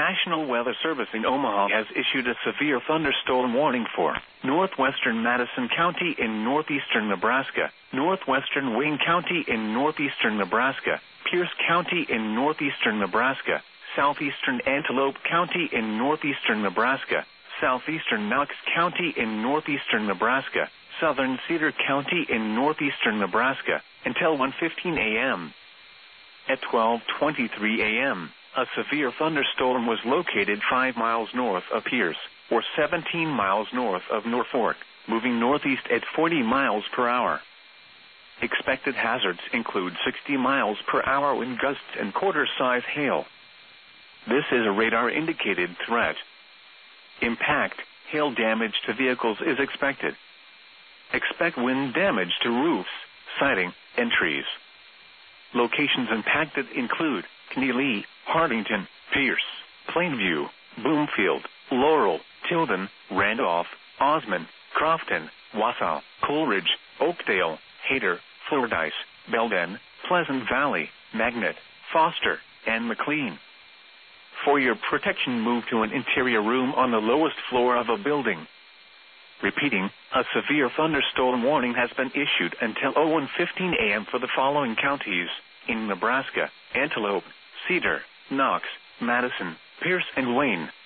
National Weather Service in Omaha has issued a severe thunderstorm warning for northwestern Madison County in northeastern Nebraska, northwestern Wayne County in northeastern Nebraska, Pierce County in northeastern Nebraska, southeastern Antelope County in northeastern Nebraska, southeastern Knox County in northeastern Nebraska, southern Cedar County in northeastern Nebraska, until 1:15 a.m. At 12:23 a.m., a severe thunderstorm was located 5 miles north of Pierce, or 17 miles north of Norfolk, moving northeast at 40 miles per hour. Expected hazards include 60 miles per hour wind gusts and quarter-size hail. This is a radar-indicated threat. Impact, hail damage to vehicles is expected. Expect wind damage to roofs, siding, and trees. Locations impacted include Keneally, Hartington, Pierce, Plainview, Bloomfield, Laurel, Tilden, Randolph, Osmond, Crofton, Wausau, Coleridge, Oakdale, Hayter, Fordyce, Belden, Pleasant Valley, Magnet, Foster, and McLean. For your protection, move to an interior room on the lowest floor of a building. Repeating, a severe thunderstorm warning has been issued until 01:15 a.m. for the following counties in Nebraska: Antelope, Cedar, Knox, Madison, Pierce, and Wayne.